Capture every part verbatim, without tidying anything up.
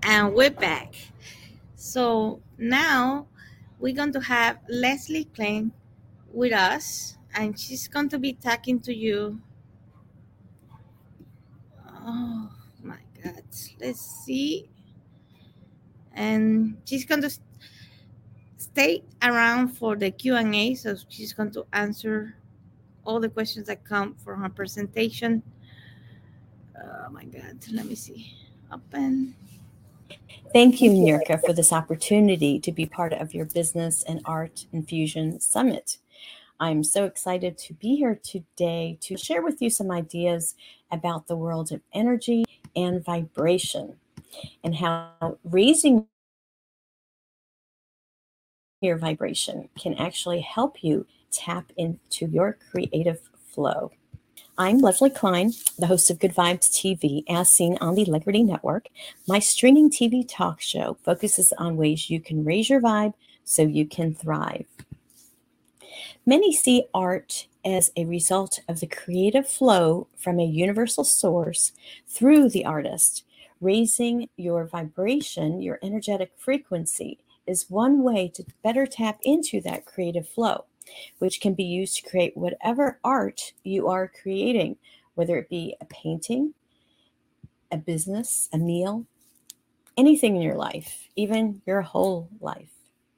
And we're back. So now we're going to have Leslie Klein with us, and she's going to be talking to you. Oh my God. Let's see. And she's going to stay around for the Q and A, so she's going to answer all the questions that come from her presentation. Oh my God. Let me see. Open. Thank you, Nirka, for this opportunity to be part of your Business and Art Infusion Summit. I'm so excited to be here today to share with you some ideas about the world of energy and vibration and how raising your vibration can actually help you tap into your creative flow. I'm Leslie Klein, the host of Good Vibes T V, as seen on the Legrity Network. My streaming T V talk show focuses on ways you can raise your vibe so you can thrive. Many see art as a result of the creative flow from a universal source through the artist. Raising your vibration, your energetic frequency, is one way to better tap into that creative flow, which can be used to create whatever art you are creating, whether it be a painting, a business, a meal, anything in your life, even your whole life.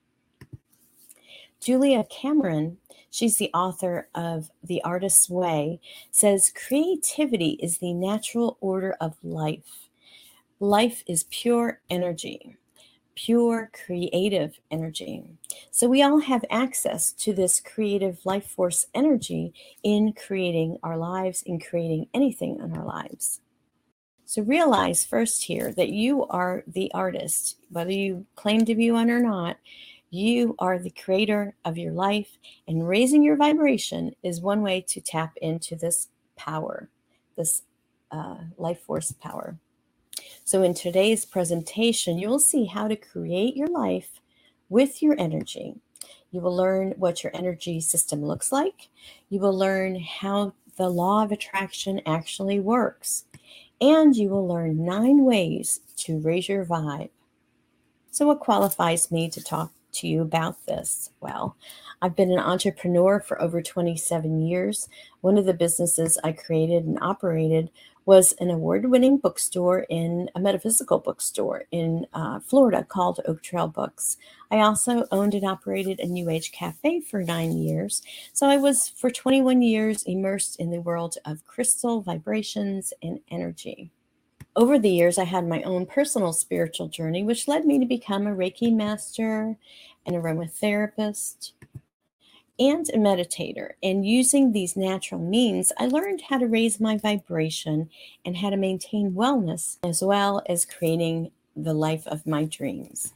Julia Cameron, she's the author of The Artist's Way, says creativity is the natural order of life. Life is pure energy, pure creative energy. So we all have access to this creative life force energy in creating our lives, in creating anything in our lives. So realize first here that you are the artist, whether you claim to be one or not. You are the creator of your life, and raising your vibration is one way to tap into this power, this uh, life force power. So in today's presentation, you will see how to create your life with your energy. You will learn what your energy system looks like. You will learn how the law of attraction actually works. And you will learn nine ways to raise your vibe. So what qualifies me to talk to you about this? Well, I've been an entrepreneur for over twenty-seven years. One of the businesses I created and operated was an award-winning bookstore in a metaphysical bookstore in uh, Florida called Oak Trail Books. I also owned and operated a New Age cafe for nine years. So I was for twenty-one years immersed in the world of crystal vibrations and energy. Over the years, I had my own personal spiritual journey, which led me to become a Reiki master, an aromatherapist, and a meditator. And using these natural means, I learned how to raise my vibration and how to maintain wellness, as well as creating the life of my dreams.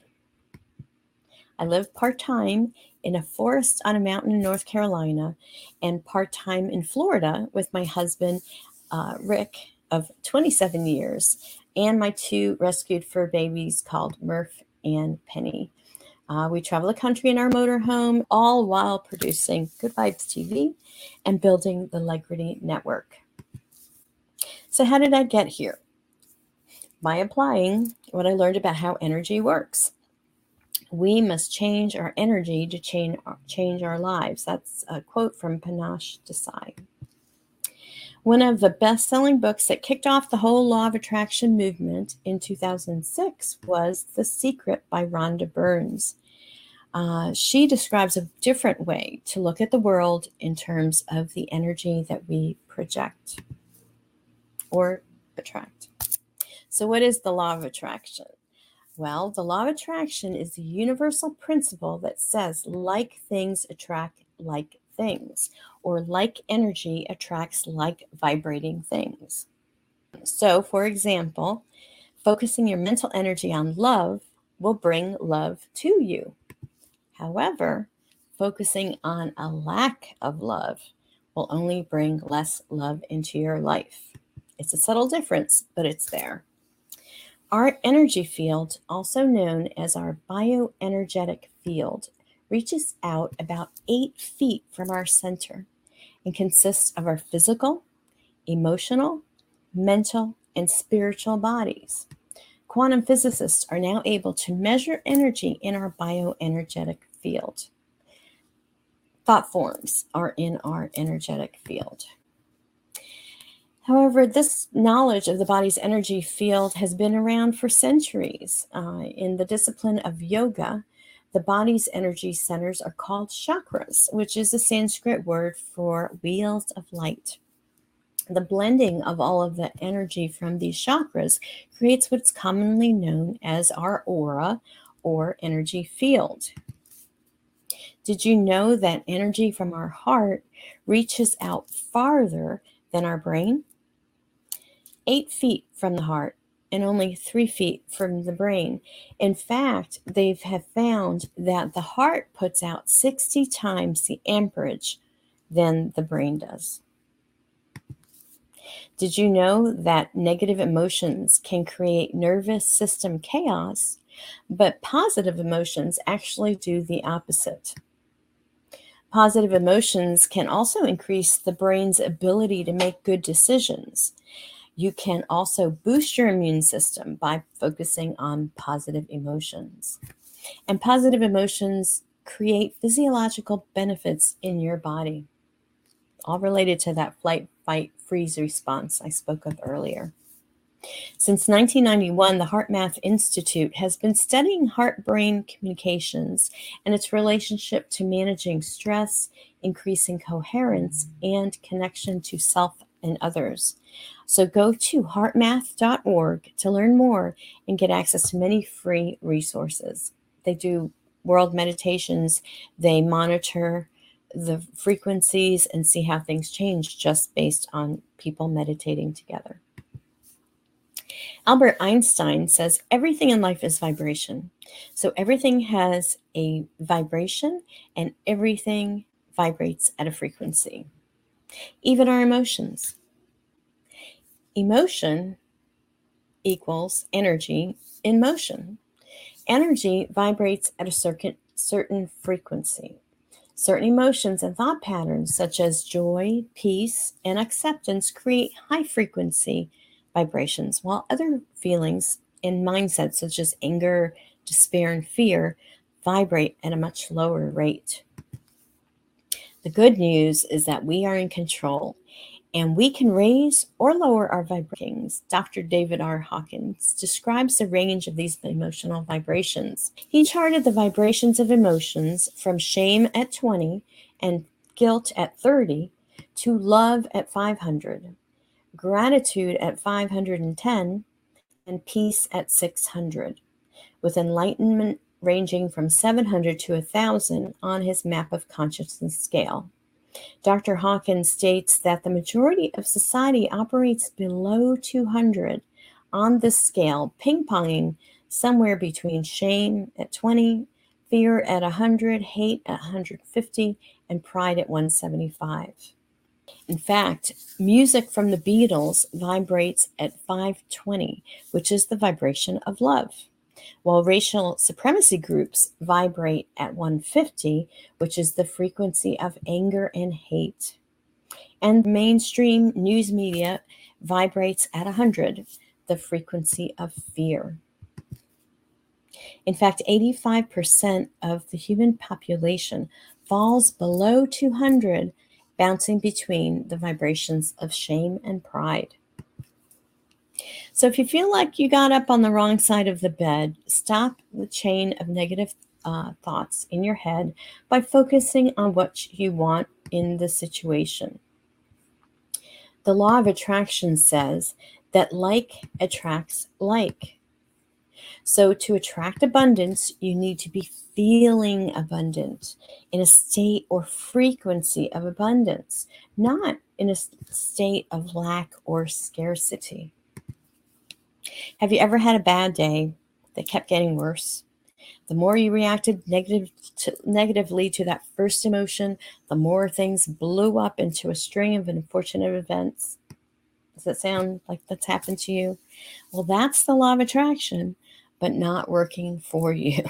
I live part-time in a forest on a mountain in North Carolina and part-time in Florida with my husband, uh, Rick, of twenty-seven years, and my two rescued fur babies called Murph and Penny. Uh, we travel the country in our motorhome, all while producing Good Vibes T V and building the Legrity Network. So how did I get here? By applying what I learned about how energy works. We must change our energy to change, change our lives. That's a quote from Panache Desai. One of the best-selling books that kicked off the whole law of attraction movement in two thousand six was The Secret by Rhonda Burns. Uh, she describes a different way to look at the world in terms of the energy that we project or attract. So what is the law of attraction? Well, the law of attraction is the universal principle that says like things attract like things, or like energy attracts like vibrating things. So, for example, focusing your mental energy on love will bring love to you. However, focusing on a lack of love will only bring less love into your life. It's a subtle difference, but it's there. Our energy field, also known as our bioenergetic field, reaches out about eight feet from our center and consists of our physical, emotional, mental, and spiritual bodies. Quantum physicists are now able to measure energy in our bioenergetic field. Thought forms are in our energetic field. However, this knowledge of the body's energy field has been around for centuries. Uh, in the discipline of yoga, the body's energy centers are called chakras, which is a Sanskrit word for wheels of light. The blending of all of the energy from these chakras creates what's commonly known as our aura or energy field. Did you know that energy from our heart reaches out farther than our brain? Eight feet from the heart and only three feet from the brain. In fact, they have found that the heart puts out sixty times the amperage than the brain does. Did you know that negative emotions can create nervous system chaos, but positive emotions actually do the opposite? Positive emotions can also increase the brain's ability to make good decisions. You can also boost your immune system by focusing on positive emotions. And positive emotions create physiological benefits in your body, all related to that flight, fight, freeze response I spoke of earlier. Since nineteen ninety-one, the HeartMath Institute has been studying heart-brain communications and its relationship to managing stress, increasing coherence, and connection to self and others. So go to heart math dot org to learn more and get access to many free resources. They do world meditations. They monitor the frequencies and see how things change just based on people meditating together. Albert Einstein says everything in life is vibration. So everything has a vibration and everything vibrates at a frequency, even our emotions. Emotion equals energy in motion. Energy vibrates at a certain, certain frequency. Certain emotions and thought patterns, such as joy, peace, and acceptance, create high frequency vibrations, while other feelings and mindsets, such as anger, despair, and fear, vibrate at a much lower rate. The good news is that we are in control, and we can raise or lower our vibrations. Doctor David R. Hawkins describes the range of these emotional vibrations. He charted the vibrations of emotions from shame at twenty and guilt at thirty to love at five hundred, gratitude at five hundred ten, and peace at six hundred, with enlightenment ranging from seven hundred to one thousand on his map of consciousness scale. Doctor Hawkins states that the majority of society operates below two hundred on this scale, ping-ponging somewhere between shame at twenty, fear at one hundred, hate at one hundred fifty, and pride at one hundred seventy-five. In fact, music from the Beatles vibrates at five twenty, which is the vibration of love, while racial supremacy groups vibrate at one hundred fifty, which is the frequency of anger and hate. And mainstream news media vibrates at one hundred, the frequency of fear. In fact, eighty-five percent of the human population falls below two hundred, bouncing between the vibrations of shame and pride. So if you feel like you got up on the wrong side of the bed, stop the chain of negative uh, thoughts in your head by focusing on what you want in the situation. The law of attraction says that like attracts like. So to attract abundance, you need to be feeling abundant, in a state or frequency of abundance, not in a state of lack or scarcity. Have you ever had a bad day that kept getting worse? The more you reacted negative to, negatively to that first emotion, the more things blew up into a string of unfortunate events. Does that sound like that's happened to you? Well, that's the law of attraction, but not working for you.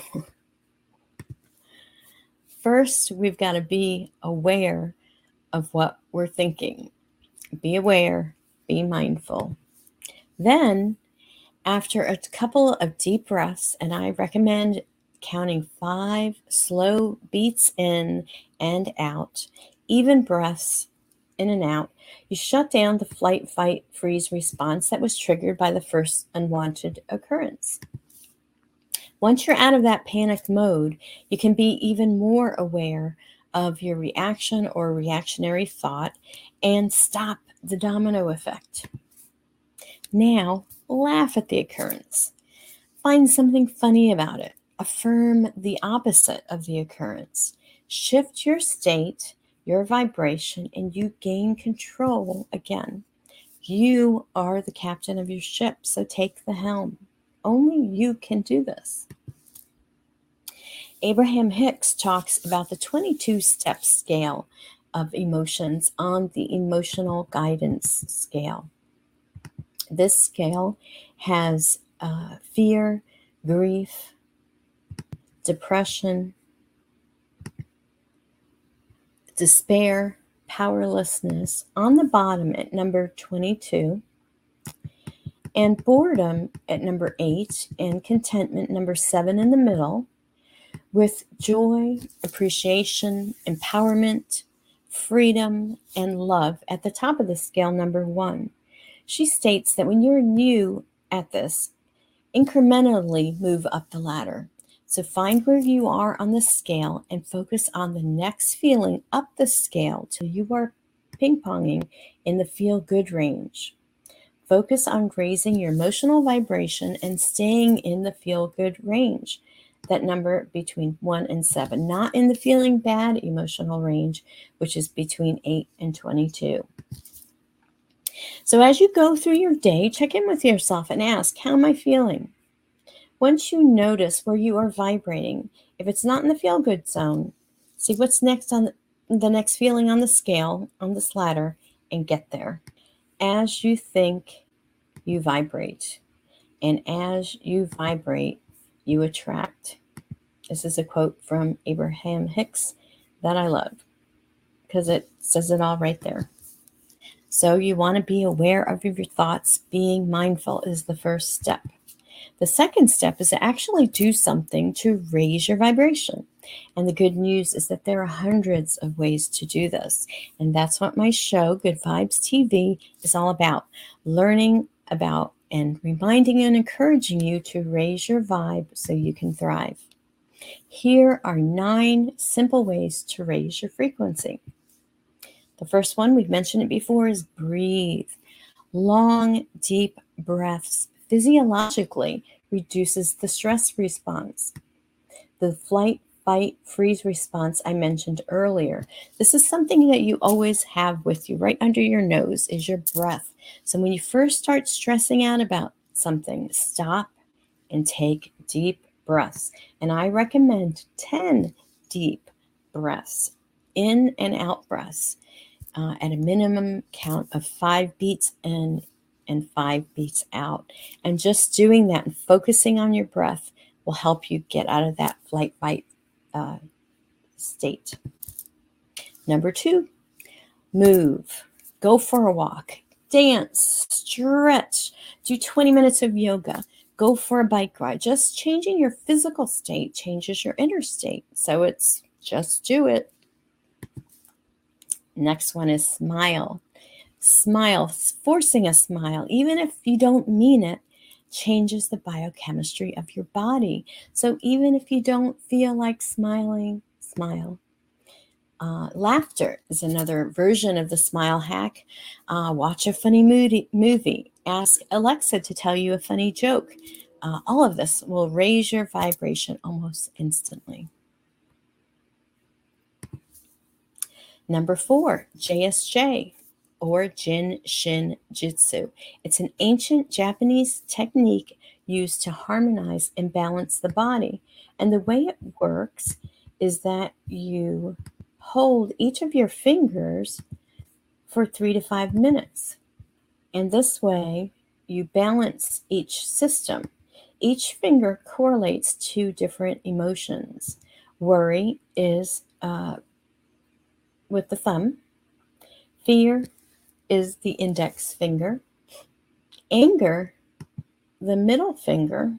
First, we've got to be aware of what we're thinking. Be aware, be mindful. Then After a couple of deep breaths, and I recommend counting five slow beats in and out, even breaths in and out, you shut down the flight, fight, freeze response that was triggered by the first unwanted occurrence. Once you're out of that panic mode, you can be even more aware of your reaction or reactionary thought and stop the domino effect. Now, laugh at the occurrence. Find something funny about it. Affirm the opposite of the occurrence. Shift your state, your vibration, and you gain control again. You are the captain of your ship, so take the helm. Only you can do this. Abraham Hicks talks about the twenty-two step scale of emotions on the emotional guidance scale. This scale has uh, fear, grief, depression, despair, powerlessness on the bottom at number twenty-two, and boredom at number eight, and contentment number seven in the middle, with joy, appreciation, empowerment, freedom, and love at the top of the scale, number one. She states that when you're new at this, incrementally move up the ladder. So find where you are on the scale and focus on the next feeling up the scale till you are ping-ponging in the feel-good range. Focus on raising your emotional vibration and staying in the feel-good range. That number between one and seven, not in the feeling bad emotional range, which is between eight and twenty-two. So as you go through your day, check in with yourself and ask, how am I feeling? Once you notice where you are vibrating, if it's not in the feel-good zone, see what's next on the, the next feeling on the scale, on this ladder, and get there. As you think, you vibrate. And as you vibrate, you attract. This is a quote from Abraham Hicks that I love because it says it all right there. So you want to be aware of your thoughts. Being mindful is the first step. The second step is to actually do something to raise your vibration. And the good news is that there are hundreds of ways to do this. And that's what my show, Good Vibes T V, is all about. Learning about and reminding and encouraging you to raise your vibe so you can thrive. Here are nine simple ways to raise your frequency. The first one, we've mentioned it before, is breathe. Long, deep breaths physiologically reduces the stress response. The flight, fight, freeze response I mentioned earlier. This is something that you always have with you. Right under your nose is your breath. So when you first start stressing out about something, stop and take deep breaths. And I recommend ten deep breaths, in and out breaths, uh, at a minimum count of five beats in and five beats out. And just doing that and focusing on your breath will help you get out of that flight fight uh, state. Number two, move. Go for a walk, dance, stretch, do twenty minutes of yoga, go for a bike ride. Just changing your physical state changes your inner state. So it's just do it. Next one is smile. Smile, forcing a smile, even if you don't mean it, changes the biochemistry of your body. So even if you don't feel like smiling, smile. Uh, laughter is another version of the smile hack. Uh, watch a funny movie, movie. Ask Alexa to tell you a funny joke. Uh, all of this will raise your vibration almost instantly. Number four, J S J, or Jin Shin Jitsu. It's an ancient Japanese technique used to harmonize and balance the body. And the way it works is that you hold each of your fingers for three to five minutes. And this way, you balance each system. Each finger correlates to different emotions. Worry is uh, with the thumb. Fear is the index finger. Anger the middle finger.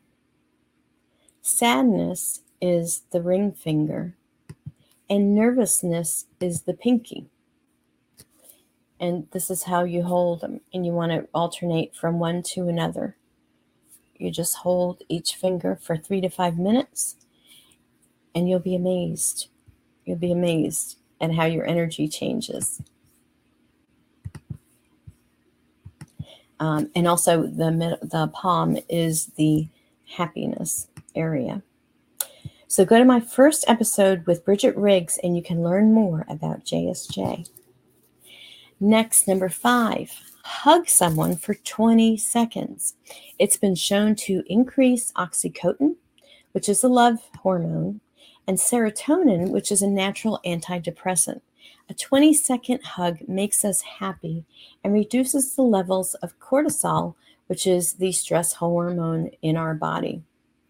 Sadness is the ring finger. And nervousness is the pinky. And this is how you hold them. And you want to alternate from one to another. You just hold each finger for three to five minutes. And you'll be amazed. You'll be amazed at how your energy changes. Um, and also the, the palm is the happiness area. So go to my first episode with Bridget Riggs and you can learn more about J S J. Next, number five, hug someone for twenty seconds. It's been shown to increase oxytocin, which is a love hormone, and serotonin, which is a natural antidepressant. A twenty second hug makes us happy and reduces the levels of cortisol, which is the stress hormone in our body.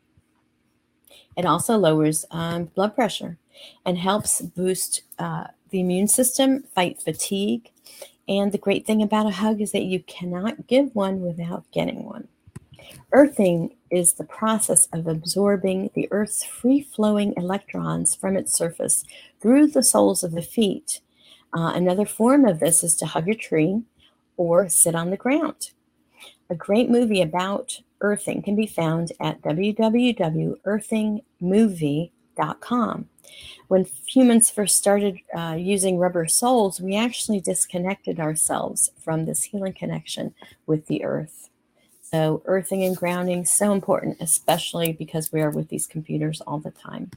It also lowers um, blood pressure and helps boost uh, the immune system, fight fatigue. And the great thing about a hug is that you cannot give one without getting one. Earthing is the process of absorbing the Earth's free-flowing electrons from its surface through the soles of the feet. Uh, another form of this is to hug a tree or sit on the ground. A great movie about earthing can be found at w w w dot earthing movie dot com. When humans first started uh, using rubber soles, we actually disconnected ourselves from this healing connection with the earth. So earthing and grounding, so important, especially because we are with these computers all the time.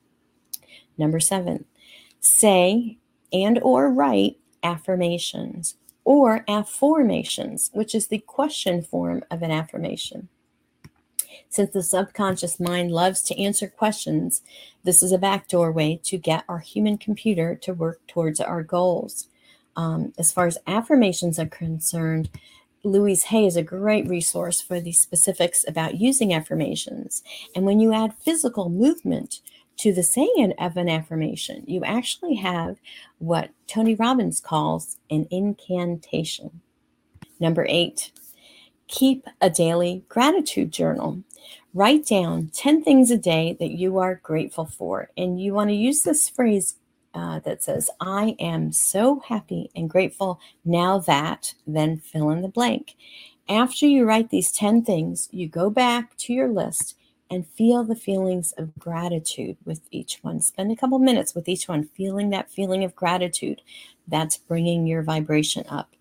Number seven, say and or write affirmations or affirmations, which is the question form of an affirmation. Since the subconscious mind loves to answer questions, this is a backdoor way to get our human computer to work towards our goals. Um, as far as affirmations are concerned, Louise Hay is a great resource for the specifics about using affirmations. And when you add physical movement to the saying of an affirmation, you actually have what Tony Robbins calls an incantation. Number eight, keep a daily gratitude journal. Write down ten things a day that you are grateful for. And you want to use this phrase uh, that says, I am so happy and grateful now that, then fill in the blank. After you write these ten things, you go back to your list and feel the feelings of gratitude with each one. Spend a couple minutes with each one, feeling that feeling of gratitude. That's bringing your vibration up.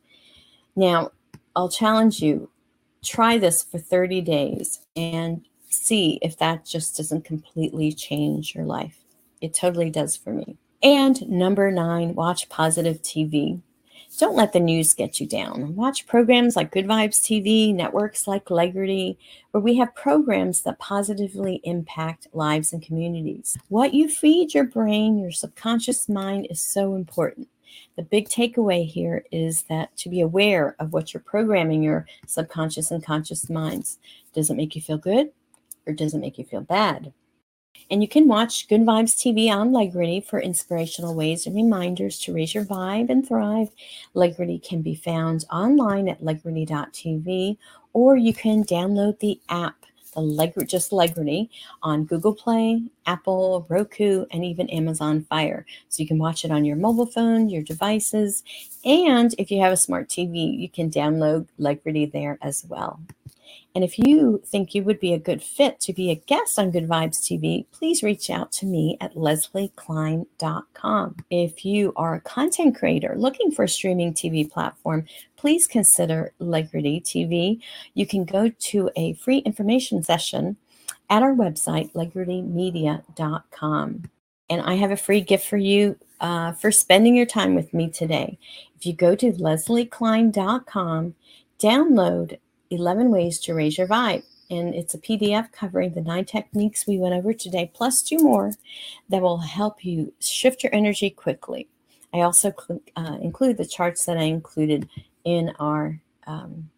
Now, I'll challenge you, try this for thirty days and see if that just doesn't completely change your life. It totally does for me. And number nine, watch positive T V. Don't let the news get you down. Watch programs like Good Vibes T V, networks like Legrity, where we have programs that positively impact lives and communities. What you feed your brain, your subconscious mind, is so important. The big takeaway here is that to be aware of what you're programming your subconscious and conscious minds. Does it make you feel good or does it make you feel bad? And you can watch Good Vibes T V on Legrity for inspirational ways and reminders to raise your vibe and thrive. Legrity can be found online at legrity dot t v, or you can download the app, the Leg- just Legrity, on Google Play, Apple, Roku, and even Amazon Fire. So you can watch it on your mobile phone, your devices, and if you have a smart T V, you can download Legrity there as well. And if you think you would be a good fit to be a guest on Good Vibes T V, please reach out to me at leslie klein dot com. If you are a content creator looking for a streaming T V platform, please consider Legrity T V. You can go to a free information session at our website, legrity media dot com. And I have a free gift for you uh, for spending your time with me today. If you go to leslie klein dot com, download eleven Ways to Raise Your Vibe. And it's a P D F covering the nine techniques we went over today, plus two more that will help you shift your energy quickly. I also uh, include the charts that I included in our um,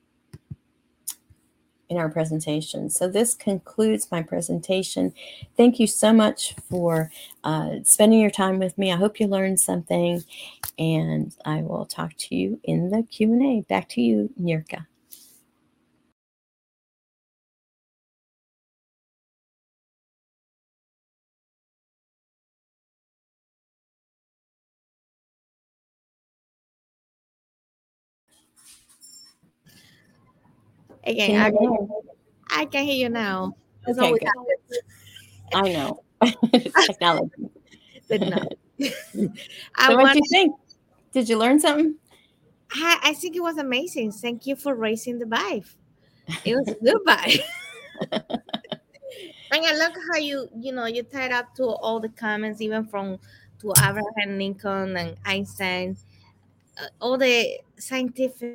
in our presentation. So this concludes my presentation. Thank you so much for uh, spending your time with me. I hope you learned something, and I will talk to you in the Q and A. Back to you, Nirka. Again, Can you I, hear me now? I can hear you now. It's Okay, always good. happens, I know. It's technology. but no. I So what do want. you think? Did you learn something? I, I think it was amazing. Thank you for raising the vibe. It was a good vibe. And I love how you, you know, you tied up to all the comments, even from to Abraham Lincoln and Einstein, uh, all the scientific,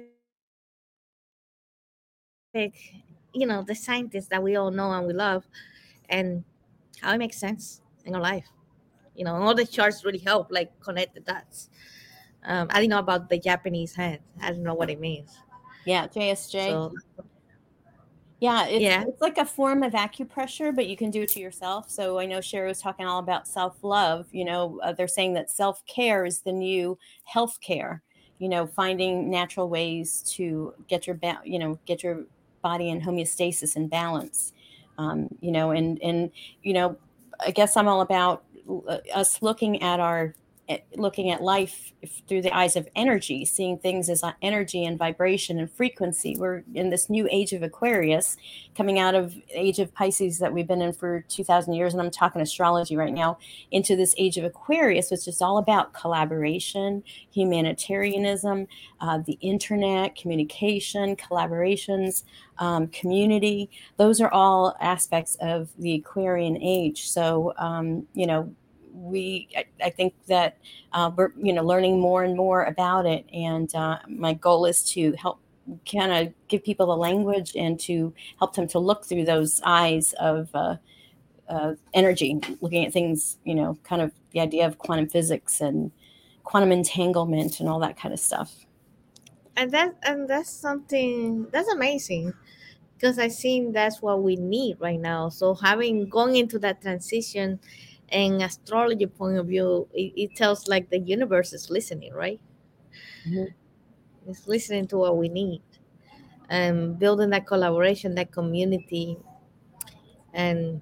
you know, the scientists that we all know and we love, and how it makes sense in our life. You know, all the charts really help, like connect the dots. Um, I didn't know about the Japanese hand. I don't know what it means. Yeah, J S J. So Yeah, it's yeah, it's like a form of acupressure, but you can do it to yourself. So I know Sherry was talking all about self love. You know, uh, they're saying that self care is the new health care. You know, finding natural ways to get your ba- you know get your body in homeostasis and balance. Um, you know, and and you know, I guess I'm all about uh, us looking at our at looking at life through the eyes of energy, seeing things as energy and vibration and frequency. We're in this new age of Aquarius, coming out of age of Pisces that we've been in for two thousand years, and I'm talking astrology right now, into this age of Aquarius, which is all about collaboration, humanitarianism, uh, the internet, communication, collaborations, um, community. Those are all aspects of the Aquarian age. So, um, you know, we I, I think that uh, we're you know learning more and more about it, and uh, my goal is to help kind of give people the language and to help them to look through those eyes of uh, uh, energy, looking at things, you know kind of the idea of quantum physics and quantum entanglement and all that kind of stuff. and that and that's something that's amazing because I think that's what we need right now. So having gone into that transition and astrology point of view, it, it tells like the universe is listening, right? Mhm. It's listening to what we need and building that collaboration, that community, and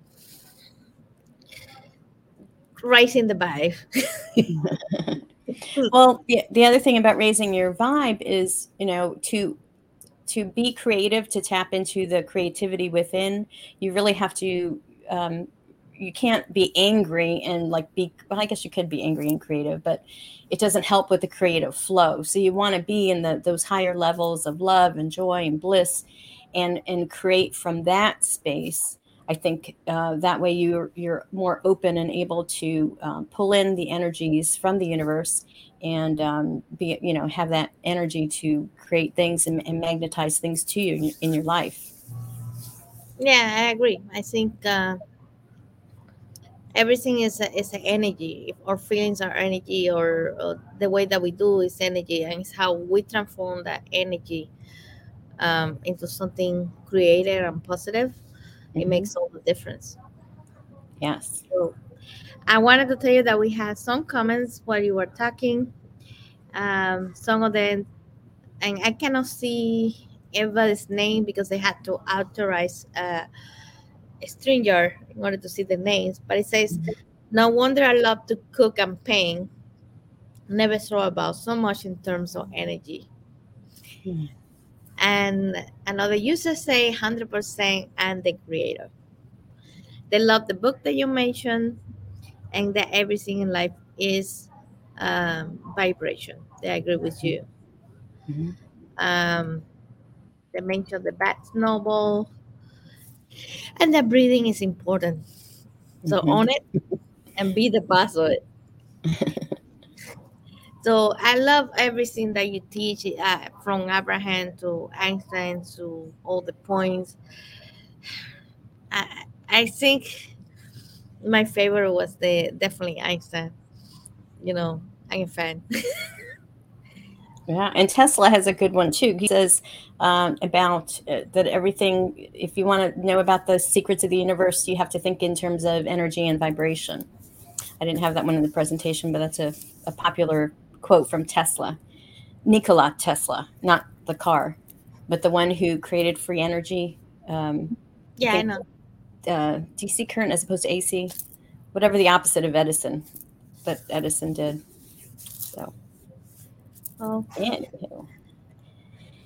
raising the vibe. Well, the, the other thing about raising your vibe is, you know, to to be creative, to tap into the creativity within, you really have to um, you can't be angry and like be well, I guess you could be angry and creative, but it doesn't help with the creative flow. So you want to be in the those higher levels of love and joy and bliss, and and create from that space. I think uh, that way you're you're more open and able to um, pull in the energies from the universe, and um, be you know have that energy to create things and, and magnetize things to you in, your- in your life. Yeah, I agree. I think uh, everything is a, is an energy. If our feelings are energy, or, or the way that we do is energy, and it's how we transform that energy um, into something creative and positive. It Hmm. makes all the difference. Yes. So I wanted to tell you that we had some comments while you were talking. Um, some of them, and I cannot see everybody's name because they had to authorize uh, a stranger in order to see the names. But it says, "No wonder I love to cook and paint. Never thought about so much in terms of energy." Mhm. And another user say one hundred percent and the creator. They love the book that you mentioned, and that everything in life is um, vibration. They agree with you. Mhm. Um, they mentioned the Bats novel, and that breathing is important. So Mhm. own it and be the boss of it. So I love everything that you teach, uh, from Abraham to Einstein to all the points. I, I think my favorite was the definitely Einstein. You know, I'm a fan. Yeah, and Tesla has a good one too. He says um, about uh, that everything. If you want to know about the secrets of the universe, you have to think in terms of energy and vibration. I didn't have that one in the presentation, but that's a, a popular quote from Tesla. Nikola Tesla, not the car, but the one who created free energy. Um, I Yeah, I think know. uh, D C current as opposed to A C, whatever the opposite of Edison, that Edison did. So, Oh, anywho.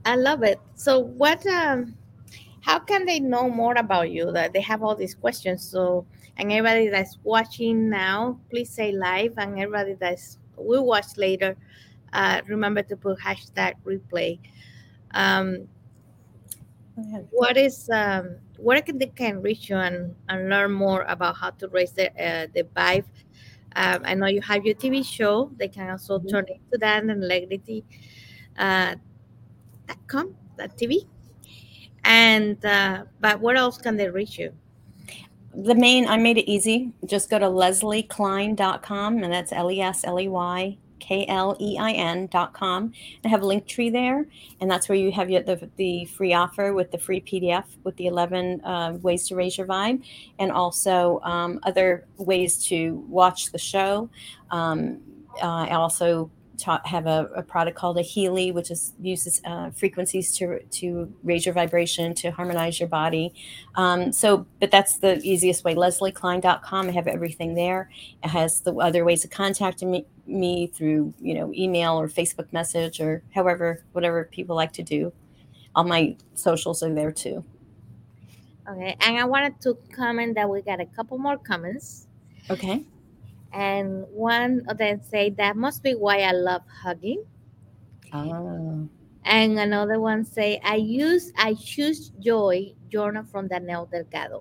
I love it. So, what? Um, how can they know more about you? That they have all these questions. So, and everybody that's watching now, please say live, and everybody that's will watch later, uh, remember to put hashtag replay. Um, Go ahead. what is um, where can they can reach you and, and learn more about how to raise the uh, the vibe? Um, I know you have your T V show. They can also Mhm. turn into that and legacy uh, dot com, that T V. And uh, but where else can they reach you? The main, I made it easy. Just go to leslie klein dot com, and that's L E S L E Y K L E I N dot com. I have a link tree there, and that's where you have your, the, the free offer with the free P D F with the eleven uh, ways to raise your vibe, and also um, other ways to watch the show. Um, uh, I also ta- have a, a product called a Healy, which is uses uh, frequencies to to raise your vibration, to harmonize your body. Um, so, but that's the easiest way. leslie klein dot com. I have everything there. It has the other ways of contacting me, me through, you know, email or Facebook message or however, whatever people like to do. All my socials are there too. Okay, and I wanted to comment that we got a couple more comments, Okay. and one of them say that must be why I love hugging, Oh, and another one say I use I choose joy journal from Daniel Delgado.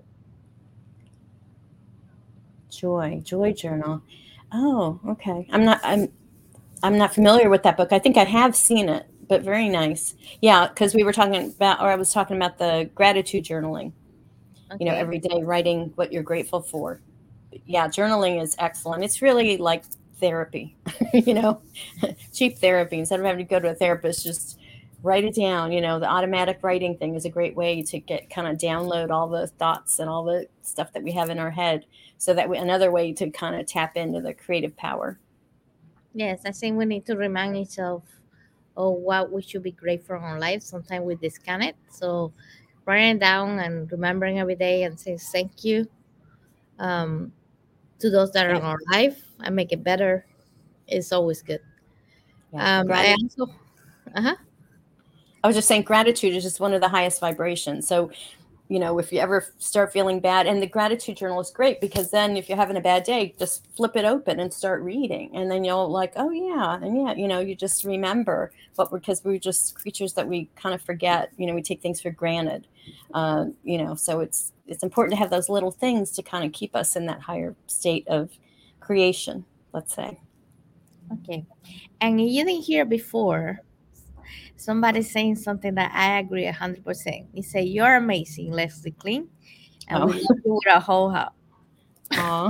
joy, joy journal. Oh, okay. I'm not, I'm, I'm not familiar with that book. I think I have seen it, but very nice. Yeah. Cause we were talking about, or I was talking about the gratitude journaling, you know, Okay, every day writing what you're grateful for. Yeah, journaling is excellent. It's really like therapy, you know, cheap therapy. Instead of having to go to a therapist, just write it down. You know, the automatic writing thing is a great way to get kind of download all the thoughts and all the stuff that we have in our head. So that we, another way to kind of tap into the creative power. yes, I think we need to remind ourselves of what we should be grateful for in life. Sometimes we discount it, so writing it down and remembering every day and saying thank you um, to those that are in And our life and make it better is always good. yeah, Um, I gratitude. also, uh-huh. I was just saying, gratitude is just one of the highest vibrations. So you know, if you ever start feeling bad, and the gratitude journal is great because then if you're having a bad day, just flip it open and start reading. And then you'll like, oh yeah. And yeah, you know, you just remember what we're, because we're just creatures that we kind of forget, you know, we take things for granted. Uh, you know, so it's, it's important to have those little things to kind of keep us in that higher state of creation, let's say. Okay. And you didn't hear before somebody saying something that I agree a hundred percent. He said, "You're amazing, Leslie Clean, and Oh, we love you with our whole heart." aw.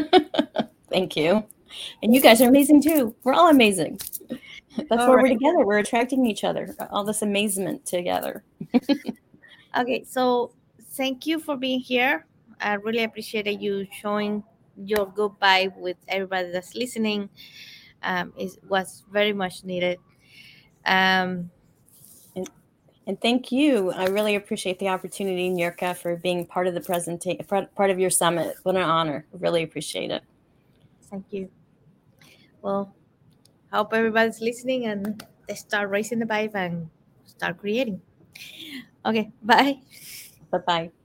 Thank you. And you guys are amazing too. We're all amazing. That's All why we're right. together. We're attracting each other. All this amazement together. Okay. So thank you for being here. I really appreciated you showing your good vibe with everybody that's listening. Um, it was very much needed. Um, And, and thank you. I really appreciate the opportunity, Nurka, for being part of the presentation, part of your summit. What an honor. Really appreciate it. Thank you. Well, hope everybody's listening and they start raising the vibe and start creating. Okay. Bye. Bye bye.